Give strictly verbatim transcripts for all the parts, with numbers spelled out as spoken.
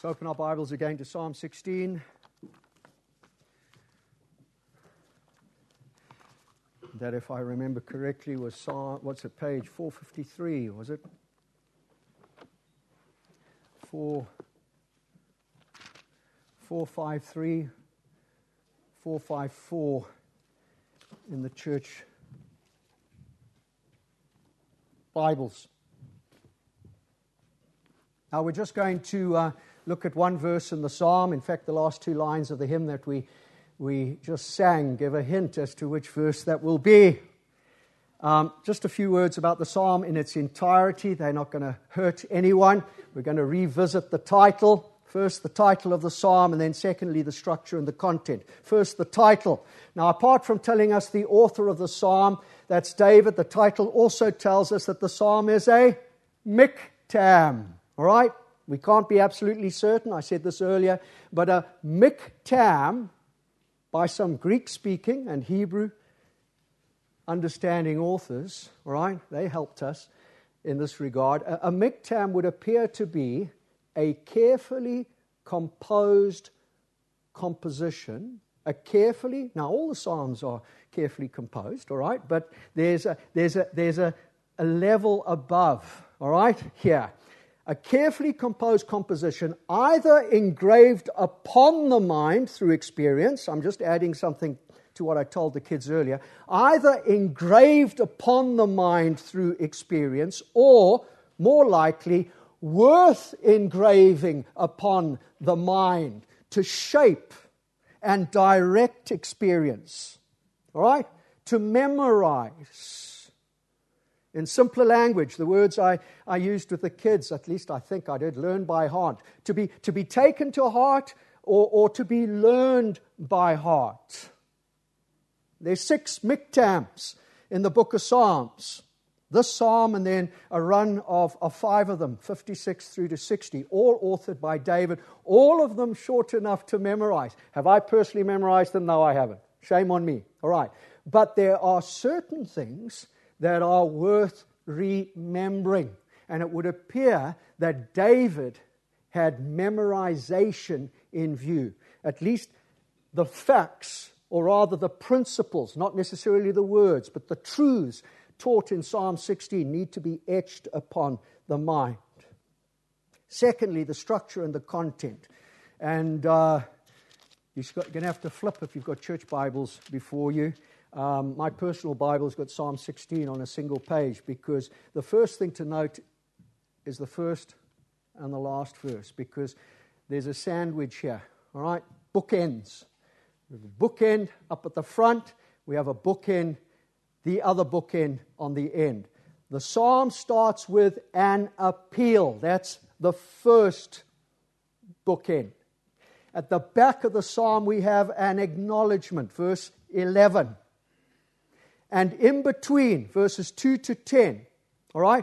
Open our Bibles again to Psalm sixteen. That, if I remember correctly, was Psalm, what's it, page four fifty-three, was it? four, four five three, four five four in the church Bibles. Now we're just going to uh, look at one verse in the psalm. In fact, the last two lines of the hymn that we we just sang give a hint as to which verse that will be. Um, just a few words about the psalm in its entirety. They're not going to hurt anyone. We're going to revisit the title. First, the title of the psalm, and then secondly, the structure and the content. First, the title. Now, apart from telling us the author of the psalm, that's David, the title also tells us that the psalm is a miktam. All right? We can't be absolutely certain. I said this earlier. But a miktam, by some Greek-speaking and Hebrew understanding authors, all right, they helped us in this regard. A, a miktam would appear to be a carefully composed composition, a carefully, now all the psalms are carefully composed, all right, but there's a there's a there's a, a level above, all right, here. A carefully composed composition, either engraved upon the mind through experience, I'm just adding something to what I told the kids earlier, either engraved upon the mind through experience, or, more likely, worth engraving upon the mind to shape and direct experience. All right? To memorize. In simpler language, the words I, I used with the kids, at least I think I did, learn by heart. To be, to be taken to heart or, or to be learned by heart. There's six miktams in the book of Psalms. This psalm and then a run of, of five of them, fifty-six through to sixty, all authored by David, all of them short enough to memorize. Have I personally memorized them? No, I haven't. Shame on me. All right. But there are certain things that are worth remembering. And it would appear that David had memorization in view. At least the facts, or rather the principles, not necessarily the words, but the truths taught in Psalm sixteen need to be etched upon the mind. Secondly, the structure and the content. And uh, you're going to have to flip if you've got church Bibles before you. Um, my personal Bible's got Psalm sixteen on a single page, because the first thing to note is the first and the last verse, because there's a sandwich here, all right? Bookends. We have a bookend up at the front. We have a bookend, the other bookend on the end. The psalm starts with an appeal. That's the first bookend. At the back of the psalm, we have an acknowledgement, verse eleven. And in between, verses two to ten, all right,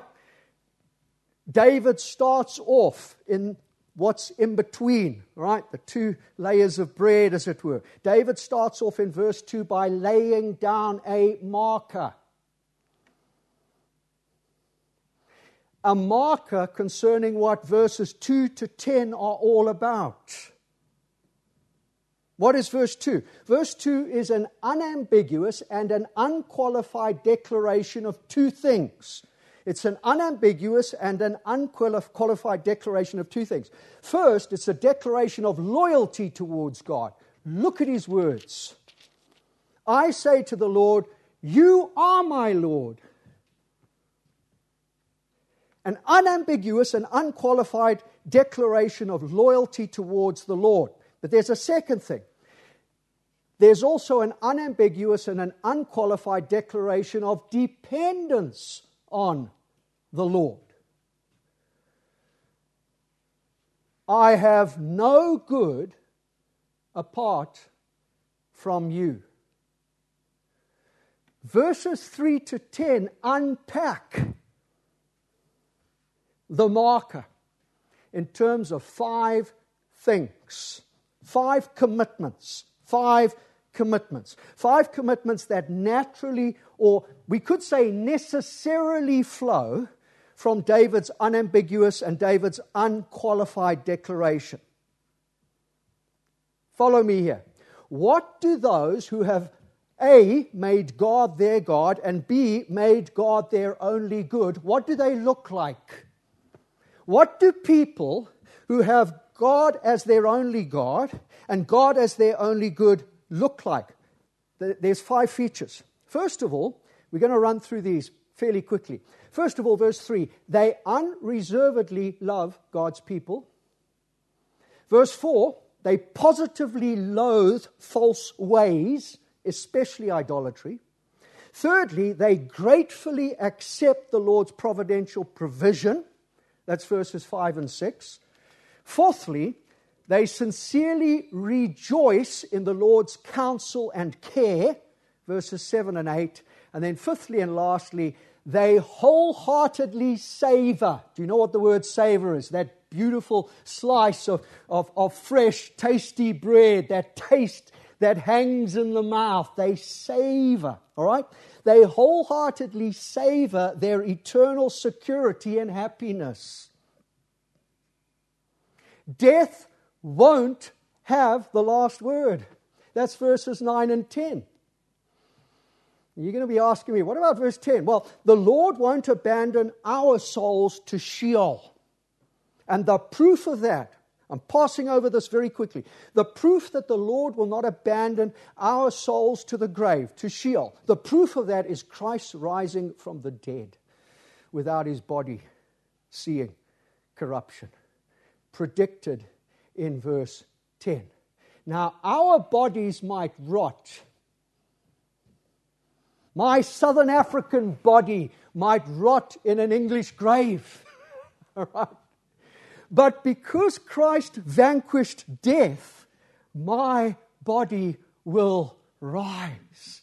David starts off in what's in between, all right, the two layers of bread, as it were. David starts off in verse two by laying down a marker. A marker concerning what verses two to ten are all about. What is verse two? Verse two is an unambiguous and an unqualified declaration of two things. It's an unambiguous and an unqualified declaration of two things. First, it's a declaration of loyalty towards God. Look at his words. I say to the Lord, you are my Lord. An unambiguous and unqualified declaration of loyalty towards the Lord. But there's a second thing. There's also an unambiguous and an unqualified declaration of dependence on the Lord. I have no good apart from you. Verses three to ten unpack the marker in terms of five things. Five commitments. Five commitments. Five commitments that naturally, or we could say necessarily, flow from David's unambiguous and David's unqualified declaration. Follow me here. What do those who have A, made God their God, and B, made God their only good, what do they look like? What do people who have God as their only God and God as their only good look like? There's five features. First of all, we're going to run through these fairly quickly. First of all, verse three, they unreservedly love God's people. Verse four, they positively loathe false ways, especially idolatry. Thirdly, they gratefully accept the Lord's providential provision. That's verses five and six. Fourthly, they sincerely rejoice in the Lord's counsel and care, verses seven and eight. And then fifthly and lastly, they wholeheartedly savor. Do you know what the word savor is? That beautiful slice of, of, of fresh, tasty bread, that taste that hangs in the mouth. They savor, all right? They wholeheartedly savor their eternal security and happiness. Death won't have the last word. That's verses nine and ten. You're going to be asking me, what about verse ten? Well, the Lord won't abandon our souls to Sheol. And the proof of that, I'm passing over this very quickly. The proof that the Lord will not abandon our souls to the grave, to Sheol, the proof of that is Christ rising from the dead without his body seeing corruption. Predicted in verse ten. Now, our bodies might rot. My Southern African body might rot in an English grave. All right? But because Christ vanquished death, my body will rise.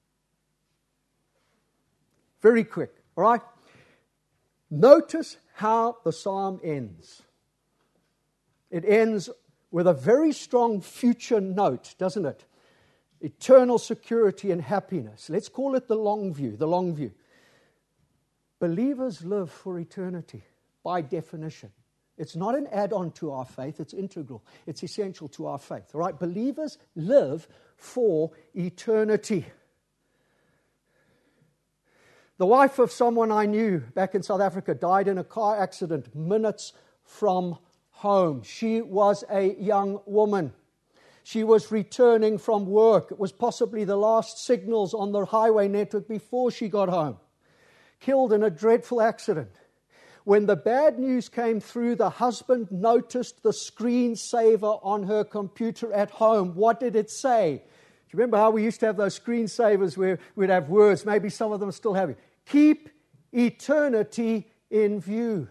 Very quick, all right? Notice how the psalm ends. It ends with a very strong future note, doesn't it? Eternal security and happiness. Let's call it the long view, the long view. Believers live for eternity, by definition. It's not an add-on to our faith, it's integral. It's essential to our faith. All right, believers live for eternity. The wife of someone I knew back in South Africa died in a car accident minutes from home. She was a young woman. She was returning from work. It was possibly the last signals on the highway network before she got home. Killed in a dreadful accident. When the bad news came through, the husband noticed the screensaver on her computer at home. What did it say? Do you remember how we used to have those screensavers where we'd have words? Maybe some of them still have it. Keep eternity in view.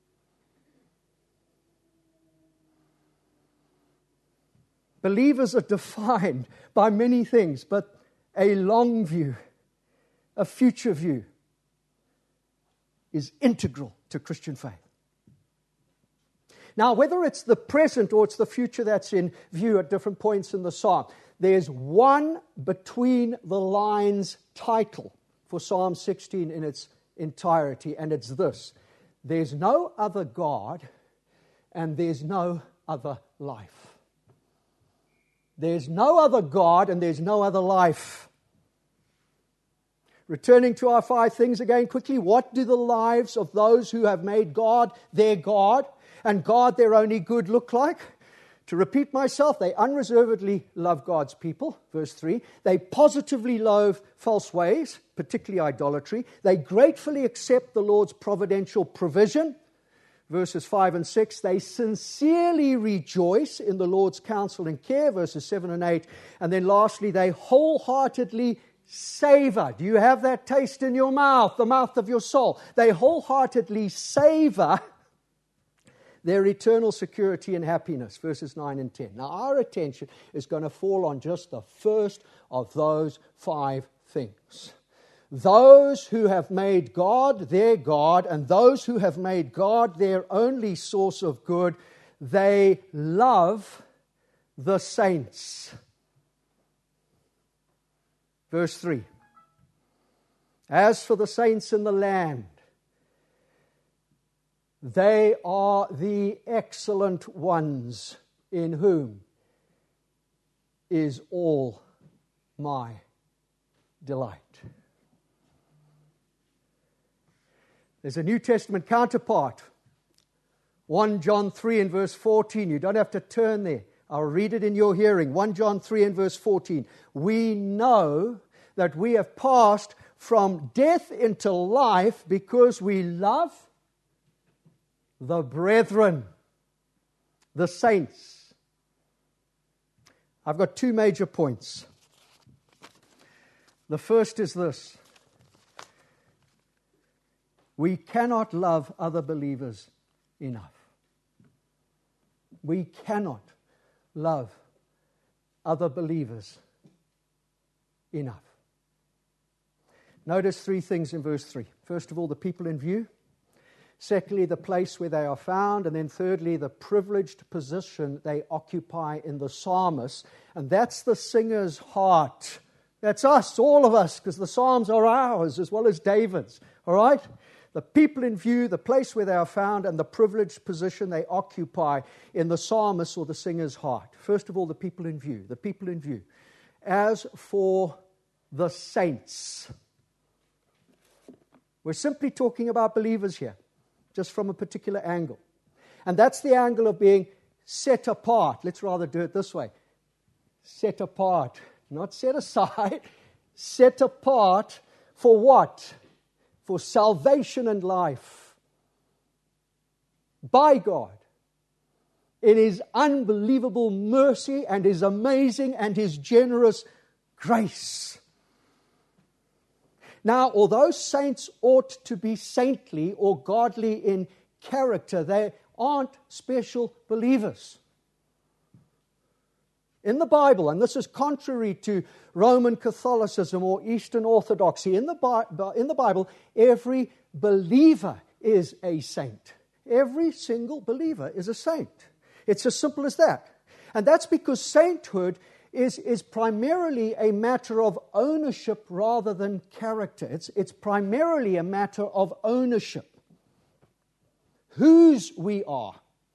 Believers are defined by many things, but a long view, a future view, is integral to Christian faith. Now, whether it's the present or it's the future that's in view at different points in the psalm, there's one between the lines title for Psalm sixteen in its entirety, and it's this: there's no other God and there's no other life. There's no other God and there's no other life. Returning to our five things again quickly. What do the lives of those who have made God their God and God their only good look like? To repeat myself, they unreservedly love God's people, verse three. They positively loathe false ways, particularly idolatry. They gratefully accept the Lord's providential provision, verses five and six. They sincerely rejoice in the Lord's counsel and care, verses seven and eight. And then lastly, they wholeheartedly savor. Do you have that taste in your mouth, the mouth of your soul? They wholeheartedly savor their eternal security and happiness, verses nine and ten. Now, our attention is going to fall on just the first of those five things. Those who have made God their God and those who have made God their only source of good, they love the saints. Verse three. As for the saints in the land, they are the excellent ones in whom is all my delight. There's a New Testament counterpart. First John three and verse fourteen. You don't have to turn there. I'll read it in your hearing. First John three and verse fourteen. We know that we have passed from death into life because we love the brethren, the saints. I've got two major points. The first is this. We cannot love other believers enough. We cannot love other believers enough. Notice three things in verse three. First of all, the people in view. Secondly, the place where they are found. And then thirdly, the privileged position they occupy in the psalmist. And that's the singer's heart. That's us, all of us, because the Psalms are ours as well as David's. All right? The people in view, the place where they are found, and the privileged position they occupy in the psalmist or the singer's heart. First of all, the people in view. The people in view. As for the saints, we're simply talking about believers here, just from a particular angle. And that's the angle of being set apart. Let's rather do it this way. Set apart. Not set aside. Set apart for what? For salvation and life. By God. In His unbelievable mercy and His amazing and His generous grace. Now, although saints ought to be saintly or godly in character, they aren't special believers. In the Bible, and this is contrary to Roman Catholicism or Eastern Orthodoxy, in the, Bi- in the Bible, every believer is a saint. Every single believer is a saint. It's as simple as that. And that's because sainthood is, is primarily a matter of ownership rather than character. It's, it's primarily a matter of ownership. Whose we are.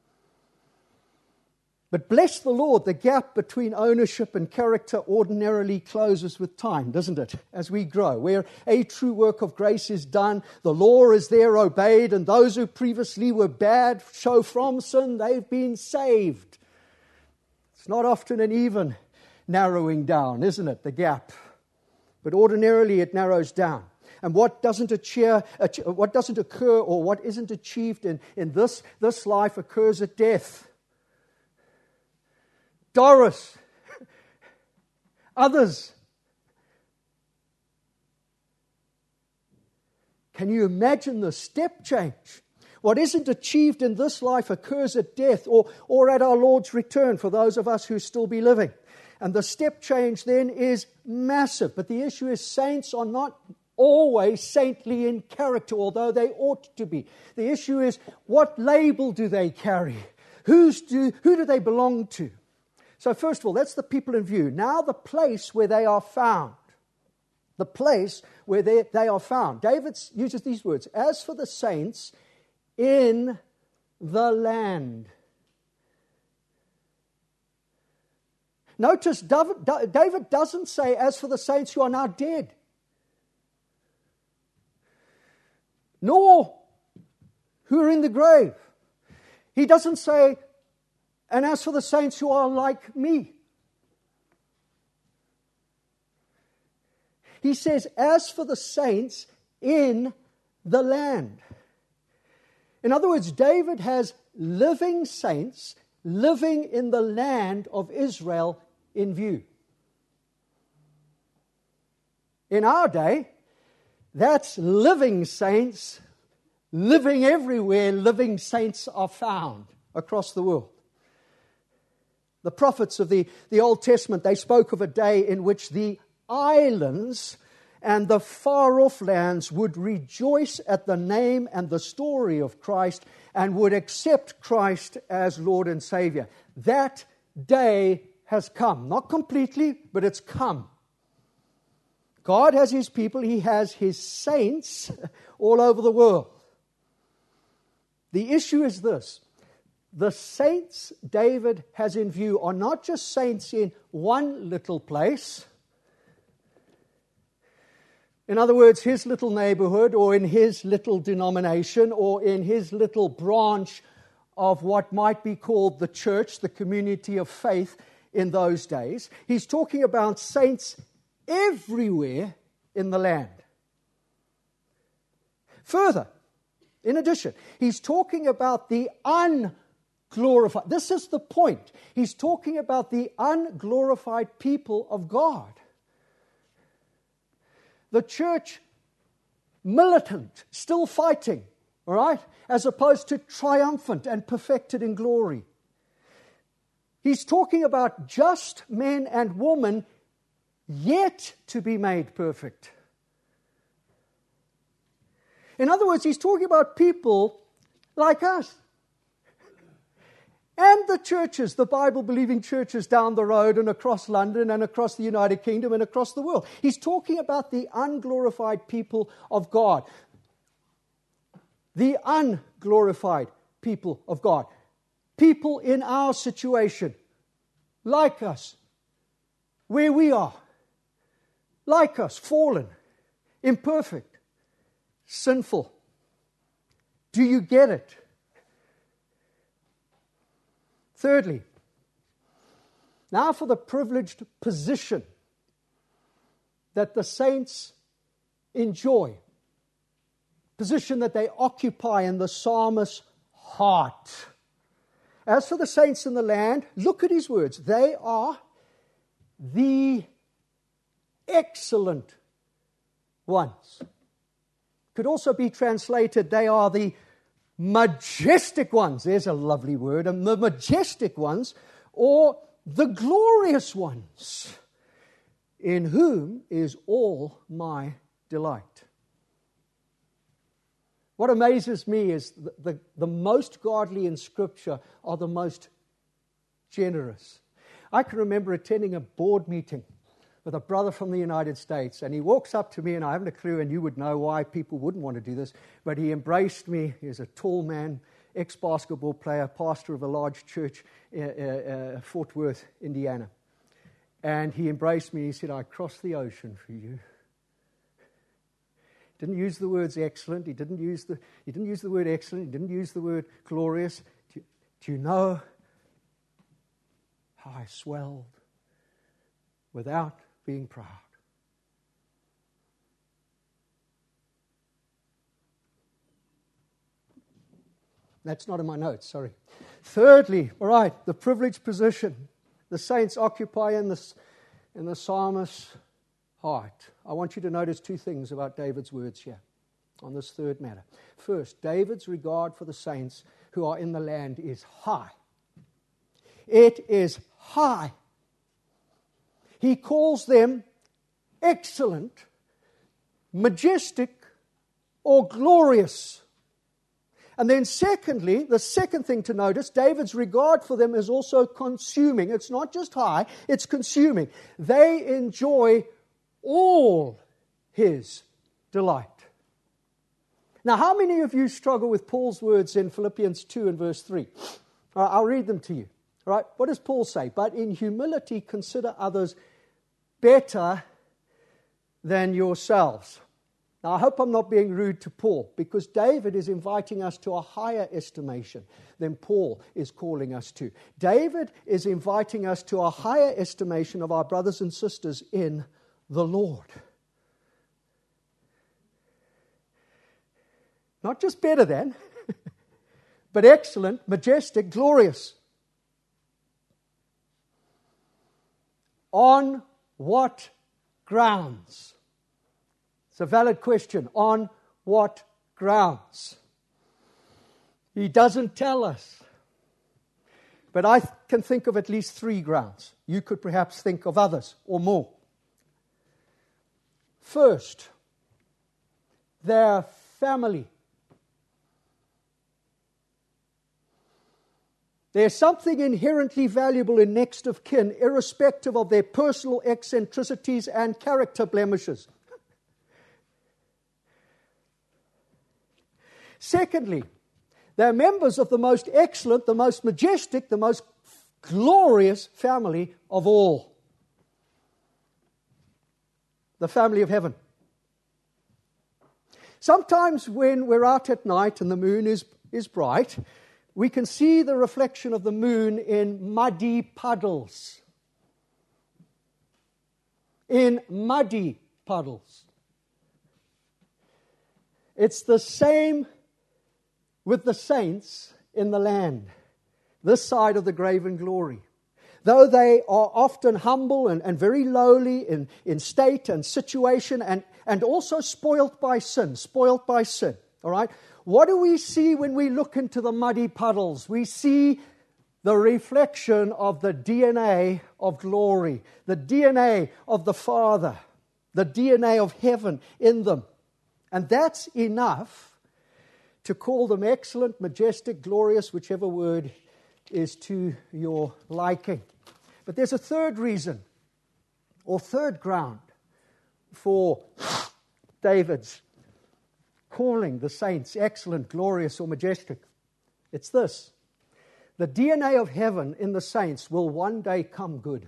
But bless the Lord, the gap between ownership and character ordinarily closes with time, doesn't it? As we grow, where a true work of grace is done, the law is there obeyed, and those who previously were bad show from sin, they've been saved. It's not often an even narrowing down, isn't it, the gap? But ordinarily it narrows down. And what doesn't achieve, what doesn't occur or what isn't achieved in, in this, this life occurs at death. Doris, others. Can you imagine the step change? What isn't achieved in this life occurs at death or, or at our Lord's return for those of us who still be living. And the step change then is massive. But the issue is saints are not always saintly in character, although they ought to be. The issue is what label do they carry? Who's do, who do they belong to? So first of all, that's the people in view. Now the place where they are found. The place where they, they are found. David uses these words. As for the saints in the land. Notice David doesn't say, as for the saints who are now dead. Nor who are in the grave. He doesn't say, and as for the saints who are like me. He says, as for the saints in the land. In other words, David has living saints living in the land of Israel in view. In our day, that's living saints living everywhere. Living saints are found across the world. The prophets of the, the Old Testament, they spoke of a day in which the islands and the far-off lands would rejoice at the name and the story of Christ and would accept Christ as Lord and Savior. That day has come. Not completely, but it's come. God has His people. He has His saints all over the world. The issue is this. the saints David has in view are not just saints in one little place. In other words, his little neighborhood, or in his little denomination, or in his little branch of what might be called the church, the community of faith in those days. He's talking about saints everywhere in the land. Further, in addition, he's talking about the unglorified. This is the point. He's talking about the unglorified people of God. The church militant, still fighting, all right, as opposed to triumphant and perfected in glory. He's talking about just men and women yet to be made perfect. In other words, he's talking about people like us. And the churches, the Bible-believing churches down the road and across London and across the United Kingdom and across the world. He's talking about the unglorified people of God. The unglorified people of God. People in our situation, like us, where we are, like us, fallen, imperfect, sinful. Do you get it? Thirdly, now for the privileged position that the saints enjoy, position that they occupy in the psalmist's heart. As for the saints in the land, look at his words. They are the excellent ones. Could also be translated, they are the majestic ones. There's a lovely word. And the majestic ones, or the glorious ones, in whom is all my delight. What amazes me is the, the, the most godly in Scripture are the most generous. I can remember attending a board meeting with a brother from the United States, and he walks up to me, and I haven't a clue, and you would know why people wouldn't want to do this, but he embraced me. He's a tall man, ex-basketball player, pastor of a large church in uh, uh, Fort Worth, Indiana. And he embraced me. He said, I crossed the ocean for you. He didn't use the words excellent. He didn't use the, he didn't use the word excellent. He didn't use the word glorious. Do you, do you know how I swelled without being proud? That's not in my notes, sorry. Thirdly, all right, the privileged position the saints occupy in the, in the psalmist's heart. I want you to notice two things about David's words here on this third matter. First, David's regard for the saints who are in the land is high. It is high. He calls them excellent, majestic, or glorious. And then secondly, the second thing to notice, David's regard for them is also consuming. It's not just high, it's consuming. They enjoy all his delight. Now, how many of you struggle with Paul's words in Philippians two and verse three? All right, I'll read them to you. All right, what does Paul say? But in humility consider others better than yourselves. Now, I hope I'm not being rude to Paul, because David is inviting us to a higher estimation than Paul is calling us to. David is inviting us to a higher estimation of our brothers and sisters in the Lord. Not just better than, but excellent, majestic, glorious. On what grounds? It's a valid question. On what grounds? He doesn't tell us. But I can think of at least three grounds. You could perhaps think of others or more. First, their family. There's something inherently valuable in next of kin, irrespective of their personal eccentricities and character blemishes. Secondly, They're members of the most excellent, the most majestic, the most glorious family of all. The family of heaven. Sometimes when we're out at night and the moon is, is bright, we can see the reflection of the moon in muddy puddles. In muddy puddles. It's the same with the saints in the land, this side of the grave and glory. Though they are often humble and, and very lowly in, in state and situation and, and also spoilt by sin, spoilt by sin, all right? What do we see when we look into the muddy puddles? We see the reflection of the D N A of glory, the D N A of the Father, the D N A of heaven in them. And that's enough to call them excellent, majestic, glorious, whichever word is to your liking. But there's a third reason, or third ground, for David's calling the saints excellent, glorious, or majestic. It's this. The D N A of heaven in the saints will one day come good.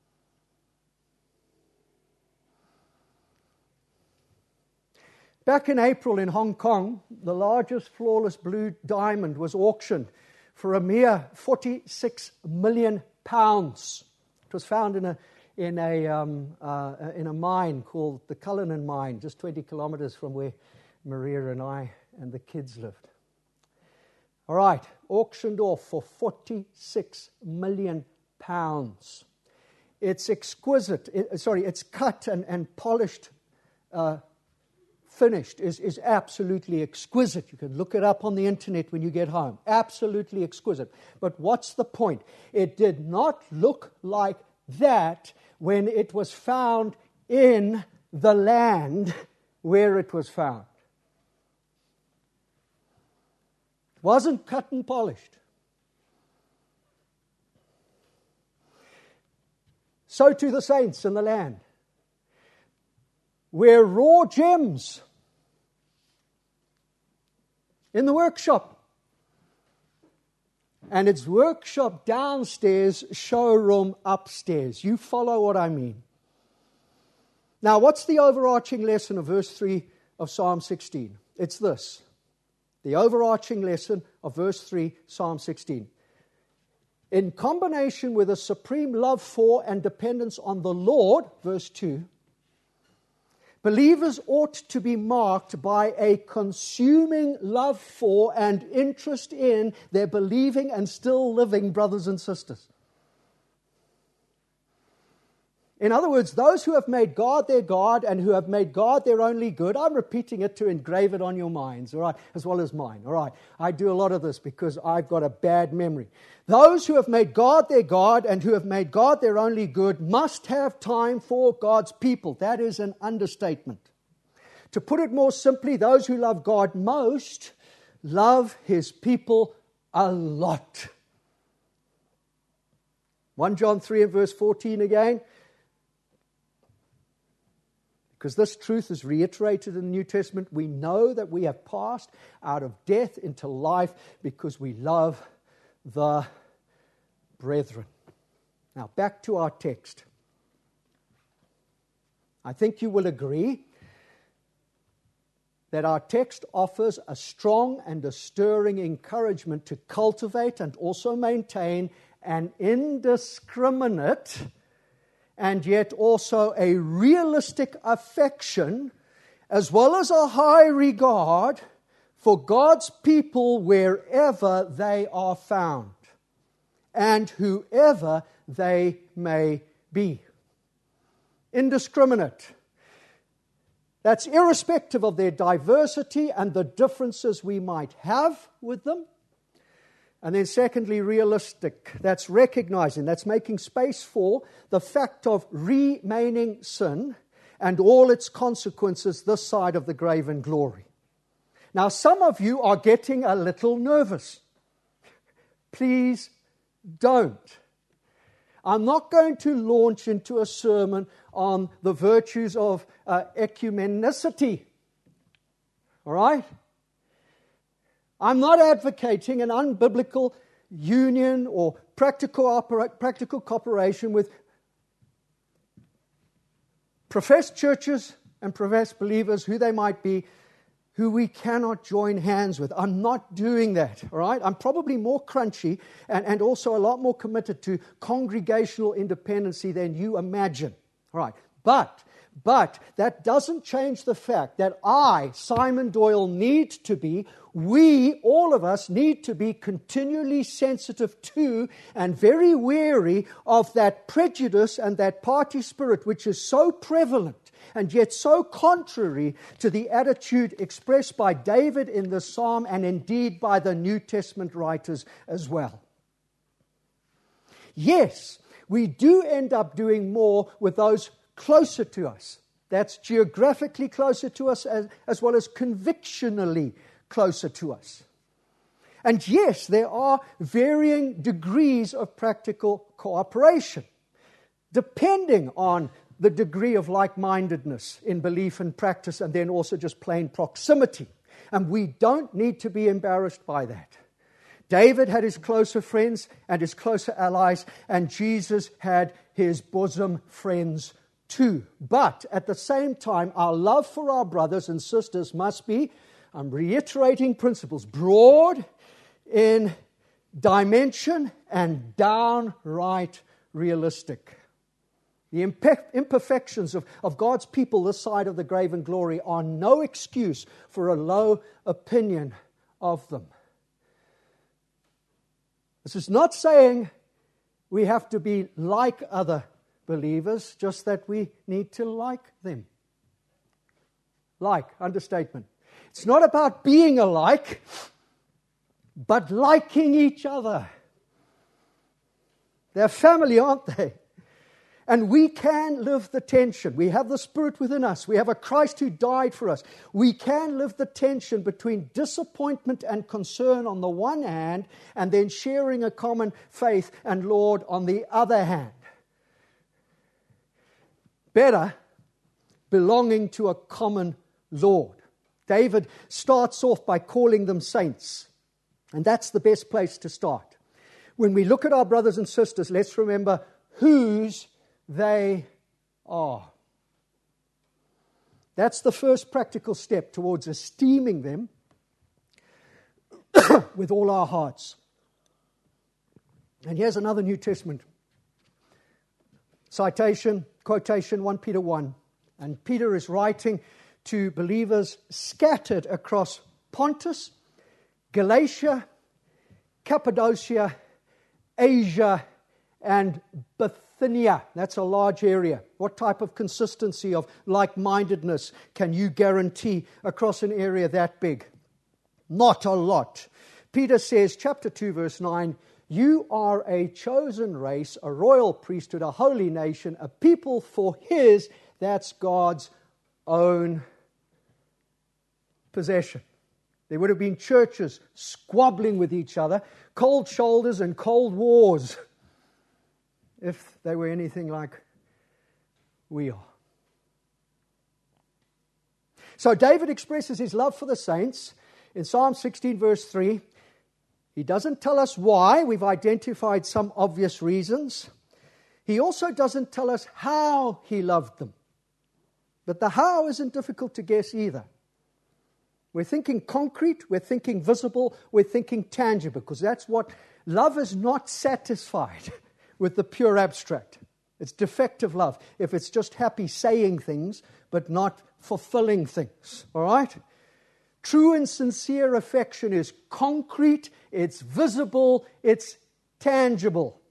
Back in April in Hong Kong, the largest flawless blue diamond was auctioned for a mere forty-six million pounds. It was found in a in a um, uh, in a mine called the Cullinan Mine, just twenty kilometers from where Maria and I and the kids lived. All right, auctioned off for forty-six million pounds. It's exquisite. It, sorry, it's cut and and polished. Uh, Finished is, is absolutely exquisite. You can look it up on the internet when you get home. Absolutely exquisite. But what's the point? It did not look like that when it was found in the land where it was found. It wasn't cut and polished. So to the saints in the land. We're raw gems in the workshop. And it's workshop downstairs, showroom upstairs. You follow what I mean. Now, what's the overarching lesson of verse three of Psalm sixteen? It's this. The overarching lesson of verse three, Psalm sixteen. In combination with a supreme love for and dependence on the Lord, verse two, believers ought to be marked by a consuming love for and interest in their believing and still living brothers and sisters. In other words, those who have made God their God and who have made God their only good, I'm repeating it to engrave it on your minds, all right, as well as mine, all right. I do a lot of this because I've got a bad memory. Those who have made God their God and who have made God their only good must have time for God's people. That is an understatement. To put it more simply, those who love God most love His people a lot. First John three and verse fourteen again. Because this truth is reiterated in the New Testament, we know that we have passed out of death into life because we love the brethren. Now, back to our text. I think you will agree that our text offers a strong and a stirring encouragement to cultivate and also maintain an indiscriminate and yet also a realistic affection, as well as a high regard for God's people wherever they are found, and whoever they may be. Indiscriminate. That's irrespective of their diversity and the differences we might have with them. And then secondly, realistic. That's recognizing, that's making space for the fact of remaining sin and all its consequences this side of the grave and glory. Now, some of you are getting a little nervous. Please don't. I'm not going to launch into a sermon on the virtues of uh, ecumenicity. All right? I'm not advocating an unbiblical union or practical, opera, practical cooperation with professed churches and professed believers, who they might be, who we cannot join hands with. I'm not doing that, all right? I'm probably more crunchy and, and also a lot more committed to congregational independency than you imagine, all right? But, but that doesn't change the fact that I, Simon Doyle, need to be, we, all of us, need to be continually sensitive to and very wary of that prejudice and that party spirit which is so prevalent and yet so contrary to the attitude expressed by David in the psalm and indeed by the New Testament writers as well. Yes, we do end up doing more with those closer to us. That's geographically closer to us as, as well as convictionally closer to us. And yes, there are varying degrees of practical cooperation, depending on the degree of like-mindedness in belief and practice, and then also just plain proximity. And we don't need to be embarrassed by that. David had his closer friends and his closer allies, and Jesus had his bosom friends too. But at the same time, our love for our brothers and sisters must be, I'm reiterating principles, broad in dimension and downright realistic. The imperfections of, of God's people this side of the grave and glory are no excuse for a low opinion of them. This is not saying we have to be like other believers, just that we need to like them. Like, understatement. It's not about being alike, but liking each other. They're family, aren't they? And we can live the tension. We have the Spirit within us. We have a Christ who died for us. We can live the tension between disappointment and concern on the one hand, and then sharing a common faith and Lord on the other hand. Better, belonging to a common Lord. David starts off by calling them saints. And that's the best place to start. When we look at our brothers and sisters, let's remember whose they are. That's the first practical step towards esteeming them with all our hearts. And here's another New Testament citation, quotation, First Peter one. And Peter is writing to believers scattered across Pontus, Galatia, Cappadocia, Asia, and Bithynia. That's a large area. What type of consistency of like-mindedness can you guarantee across an area that big? Not a lot. Peter says, chapter two, verse nine, you are a chosen race, a royal priesthood, a holy nation, a people for His, that's God's own possession. There would have been churches squabbling with each other, cold shoulders and cold wars, if they were anything like we are. So David expresses his love for the saints in Psalm sixteen, verse three. He doesn't tell us why. We've identified some obvious reasons. He also doesn't tell us how he loved them. But the how isn't difficult to guess either. We're thinking concrete, we're thinking visible, we're thinking tangible, because that's what love is not satisfied with the pure abstract. It's defective love if it's just happy saying things but not fulfilling things. All right? True and sincere affection is concrete, it's visible, it's tangible.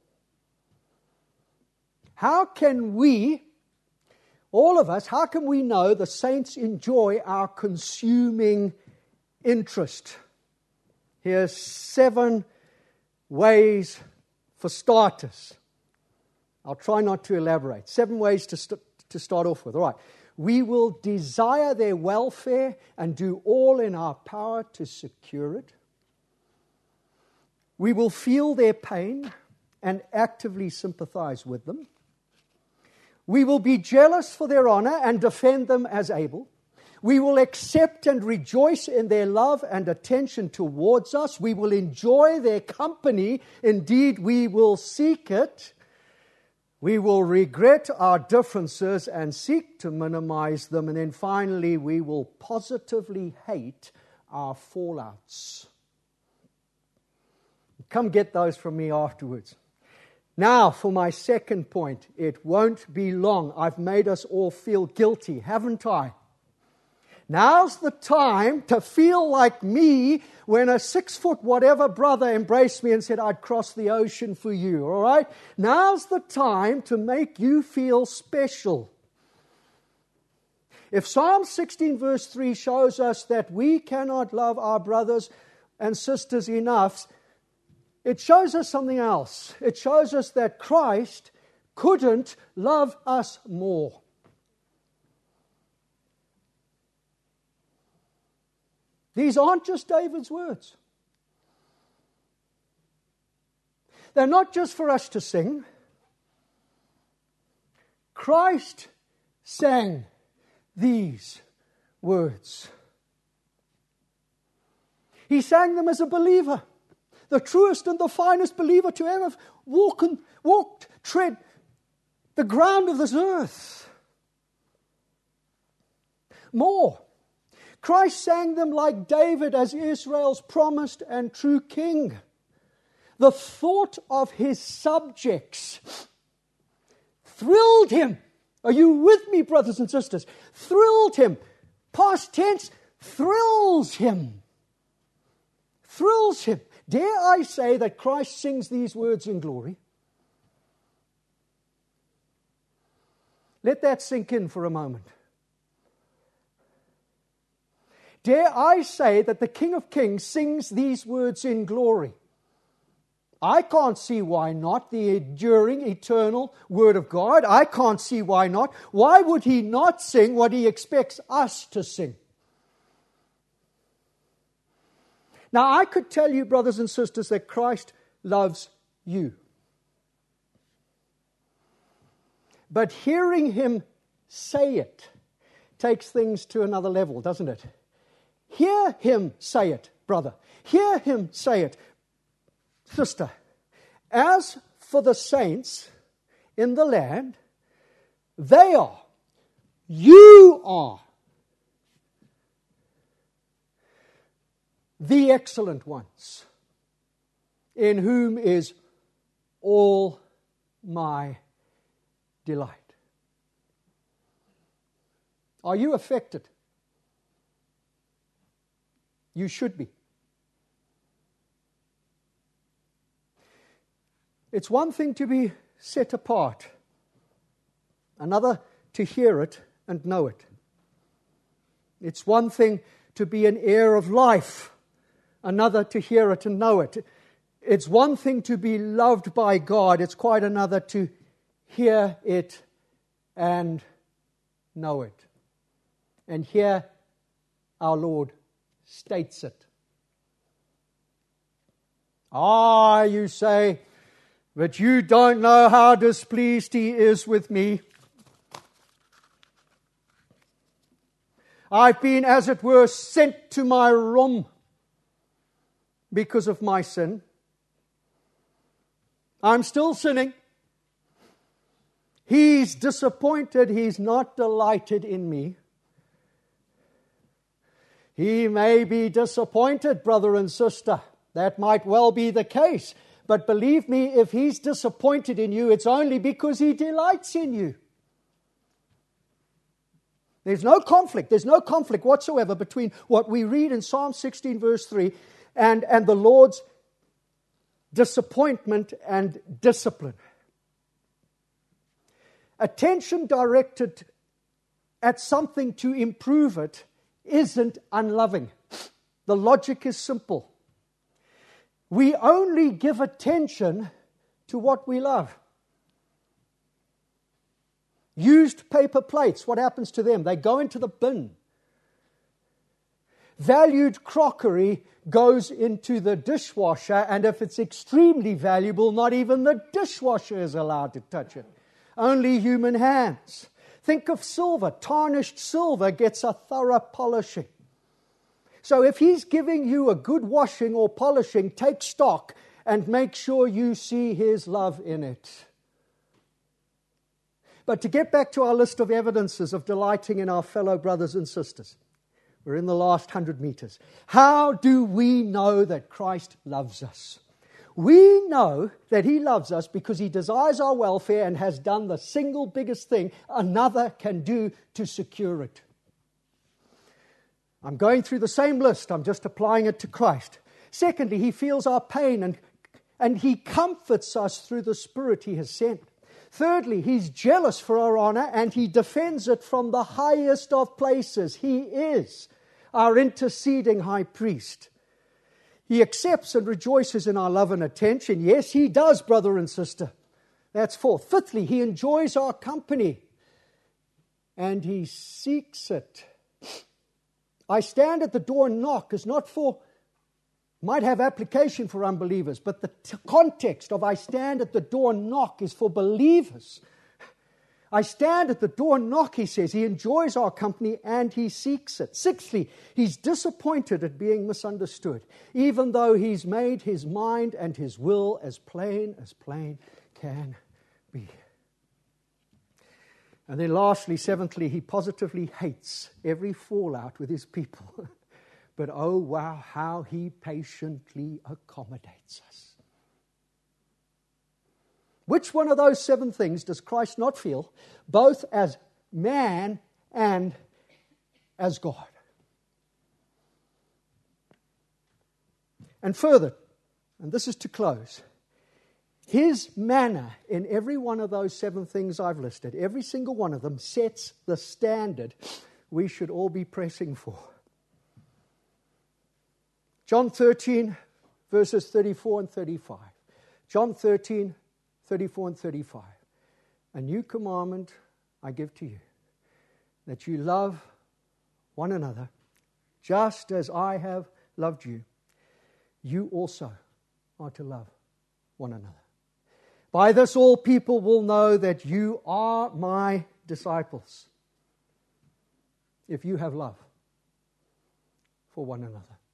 How can we, all of us, how can we know the saints enjoy our consuming interest? Here's seven ways for starters. I'll try not to elaborate. Seven ways to, st- to start off with. All right. We will desire their welfare and do all in our power to secure it. We will feel their pain and actively sympathize with them. We will be jealous for their honor and defend them as able. We will accept and rejoice in their love and attention towards us. We will enjoy their company. Indeed, we will seek it. We will regret our differences and seek to minimize them. And then finally, we will positively hate our fallouts. Come get those from me afterwards. Now, for my second point, it won't be long. I've made us all feel guilty, haven't I? Now's the time to feel like me when a six-foot whatever brother embraced me and said, I'd cross the ocean for you, all right? Now's the time to make you feel special. If Psalm sixteen verse three shows us that we cannot love our brothers and sisters enough, it shows us something else. It shows us that Christ couldn't love us more. These aren't just David's words. They're not just for us to sing. Christ sang these words. He sang them as a believer. The truest and the finest believer to ever walk and walked, tread the ground of this earth. More. Christ sang them like David as Israel's promised and true king. The thought of his subjects thrilled him. Are you with me, brothers and sisters? Thrilled him. Past tense, thrills him. Thrills him. Dare I say that Christ sings these words in glory? Let that sink in for a moment. Dare I say that the King of Kings sings these words in glory? I can't see why not. The enduring, eternal Word of God. I can't see why not. Why would He not sing what He expects us to sing? Now, I could tell you, brothers and sisters, that Christ loves you. But hearing Him say it takes things to another level, doesn't it? Hear Him say it, brother. Hear Him say it, sister. As for the saints in the land, they are, you are, the excellent ones, in whom is all my delight. Are you affected? You should be. It's one thing to be set apart, another to hear it and know it. It's one thing to be an heir of life, another to hear it and know it. It's one thing to be loved by God, it's quite another to hear it and know it. And here our Lord states it. Ah, you say, but you don't know how displeased He is with me. I've been, as it were, sent to my room because of my sin. I'm still sinning. He's disappointed. He's not delighted in me. He may be disappointed, brother and sister. That might well be the case. But believe me, if He's disappointed in you, it's only because He delights in you. There's no conflict. There's no conflict whatsoever between what we read in Psalm sixteen verse three and, and the Lord's disappointment and discipline. Attention directed at something to improve it isn't unloving. The logic is simple. We only give attention to what we love. Used paper plates, what happens to them? They go into the bin. Valued crockery goes into the dishwasher, and if it's extremely valuable, not even the dishwasher is allowed to touch it. Only human hands. Think of silver. Tarnished silver gets a thorough polishing. So if He's giving you a good washing or polishing, take stock and make sure you see His love in it. But to get back to our list of evidences of delighting in our fellow brothers and sisters, we're in the last hundred meters. How do we know that Christ loves us? We know that He loves us because He desires our welfare and has done the single biggest thing another can do to secure it. I'm going through the same list. I'm just applying it to Christ. Secondly, He feels our pain and, and He comforts us through the Spirit He has sent. Thirdly, He's jealous for our honor and He defends it from the highest of places. He is our interceding high priest. He accepts and rejoices in our love and attention. Yes, He does, brother and sister. That's fourth. Fifthly, He enjoys our company and He seeks it. I stand at the door and knock is not for, might have application for unbelievers, but the t- context of I stand at the door and knock is for believers. I stand at the door and knock, He says. He enjoys our company and He seeks it. Sixthly, He's disappointed at being misunderstood, even though He's made His mind and His will as plain as plain can be. And then lastly, seventhly, He positively hates every fallout with His people. But oh wow, how He patiently accommodates us. Which one of those seven things does Christ not feel, both as man and as God? And further, and this is to close, His manner in every one of those seven things I've listed, every single one of them sets the standard we should all be pressing for. John thirteen, verses thirty-four and thirty-five. John thirteen, thirty-four and thirty-five. A new commandment I give to you, that you love one another, just as I have loved you. You also are to love one another. By this all people will know that you are my disciples, if you have love for one another.